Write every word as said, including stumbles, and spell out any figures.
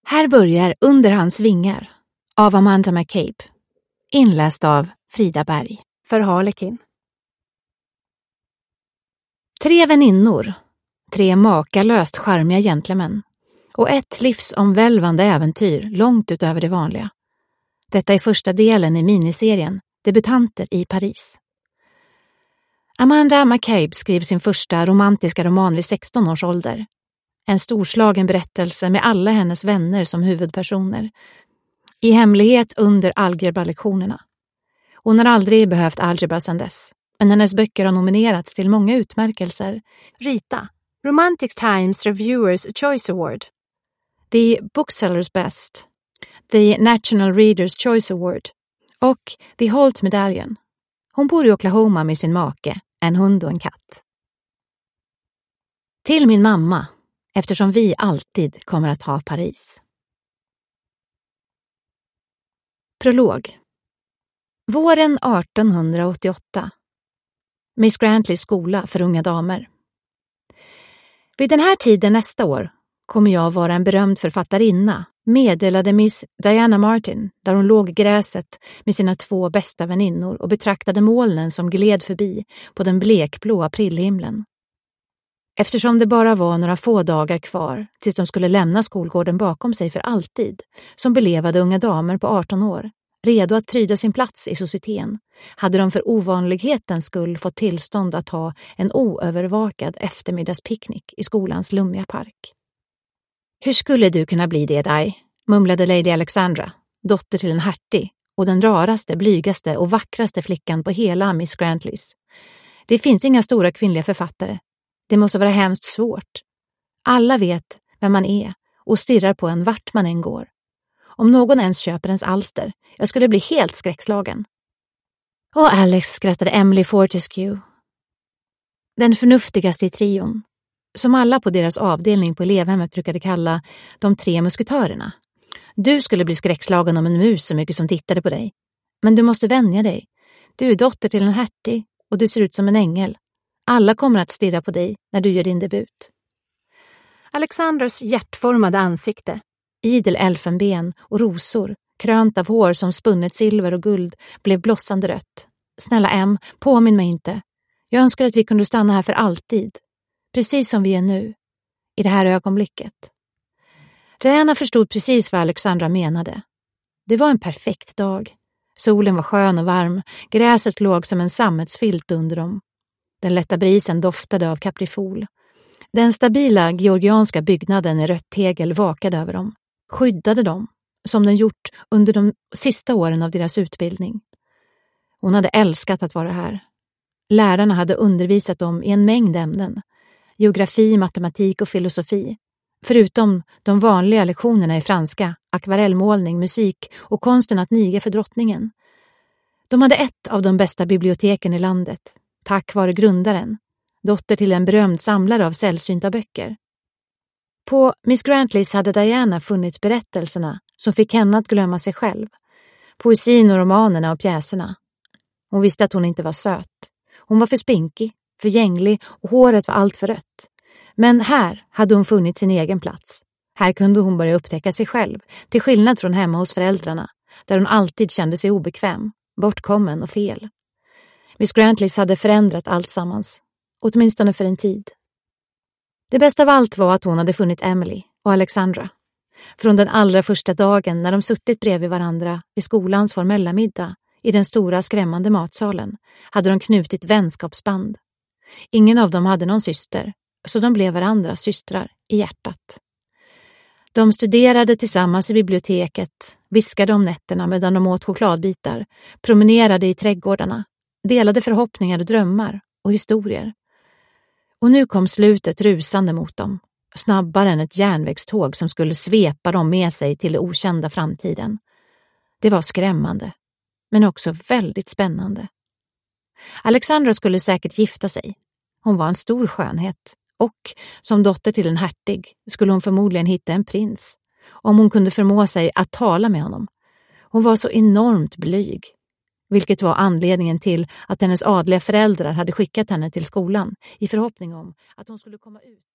Här börjar Under hans vingar av Amanda McCabe, inläst av Frida Berg för Harlekin. Tre väninnor, tre makalöst charmiga gentlemän och ett livsomvälvande äventyr långt utöver det vanliga. Detta är första delen i miniserien Debutanter i Paris. Amanda McCabe skriver sin första romantiska roman vid sexton års ålder. En storslagen berättelse med alla hennes vänner som huvudpersoner. I hemlighet under algebra-lektionerna. Hon har aldrig behövt algebra sedan dess. Men hennes böcker har nominerats till många utmärkelser. Rita, Romantic Times Reviewers Choice Award. The Booksellers Best. The National Readers Choice Award. Och The Holt Medallion. Hon bor i Oklahoma med sin make, en hund och en katt. Till min mamma, eftersom vi alltid kommer att ha Paris. Prolog. Våren arton åttioåtta. Miss Grantleys skola för unga damer. Vid den här tiden nästa år kommer jag vara en berömd författarinna, meddelade Miss Diana Martin, där hon låg i gräset med sina två bästa väninnor och betraktade molnen som gled förbi på den blekblå aprilhimlen. Eftersom det bara var några få dagar kvar tills de skulle lämna skolgården bakom sig för alltid, som belevade unga damer på arton år, redo att pryda sin plats i societeten, hade de för ovanlighetens skull fått tillstånd att ha en oövervakad eftermiddagspicknick i skolans lummiga park. Hur skulle du kunna bli det, Di? Mumlade Lady Alexandra, dotter till en hertig och den raraste, blygaste och vackraste flickan på hela Miss Grantleys. Det finns inga stora kvinnliga författare. Det måste vara hemskt svårt. Alla vet vem man är och stirrar på en vart man än går. Om någon ens köper ens alster, jag skulle bli helt skräckslagen. Och Alex, skrattade Emily Fortescue. Den förnuftigaste i trion, som alla på deras avdelning på elevhemmet brukade kalla de tre musketörerna. Du skulle bli skräckslagen om en mus så mycket som tittade på dig. Men du måste vänja dig. Du är dotter till en hertig och du ser ut som en ängel. Alla kommer att stirra på dig när du gör din debut. Alexandras hjärtformade ansikte, idel elfenben och rosor, krönt av hår som spunnet silver och guld, blev blossande rött. Snälla Em, påminn mig inte. Jag önskar att vi kunde stanna här för alltid. Precis som vi är nu, i det här ögonblicket. Diana förstod precis vad Alexandra menade. Det var en perfekt dag. Solen var skön och varm, gräset låg som en sammetsfilt under dem. Den lätta brisen doftade av kaprifol. Den stabila georgianska byggnaden i rött tegel vakade över dem, skyddade dem, som den gjort under de sista åren av deras utbildning. Hon hade älskat att vara här. Lärarna hade undervisat dem i en mängd ämnen. Geografi, matematik och filosofi. Förutom de vanliga lektionerna i franska, akvarellmålning, musik och konsten att niga för drottningen. De hade ett av de bästa biblioteken i landet, tack vare grundaren, dotter till en berömd samlare av sällsynta böcker. På Miss Grantleys hade Diana funnit berättelserna som fick henne att glömma sig själv. Poesin och romanerna och pjäserna. Hon visste att hon inte var söt. Hon var för spinkig, för gänglig och håret var allt för rött. Men här hade hon funnit sin egen plats. Här kunde hon börja upptäcka sig själv, till skillnad från hemma hos föräldrarna, där hon alltid kände sig obekväm, bortkommen och fel. Miss Grantleys hade förändrat allt sammans, åtminstone för en tid. Det bästa av allt var att hon hade funnit Emily och Alexandra. Från den allra första dagen när de suttit bredvid varandra vid skolans formella middag i den stora skrämmande matsalen hade de knutit vänskapsband. Ingen av dem hade någon syster, så de blev varandras systrar i hjärtat. De studerade tillsammans i biblioteket, viskade om nätterna medan de åt chokladbitar, promenerade i trädgårdarna, delade förhoppningar och drömmar och historier. Och nu kom slutet rusande mot dem, snabbare än ett järnvägståg som skulle svepa dem med sig till den okända framtiden. Det var skrämmande, men också väldigt spännande. Alexandra skulle säkert gifta sig. Hon var en stor skönhet och som dotter till en hertig skulle hon förmodligen hitta en prins om hon kunde förmå sig att tala med honom. Hon var så enormt blyg, vilket var anledningen till att hennes adliga föräldrar hade skickat henne till skolan i förhoppning om att hon skulle komma ut.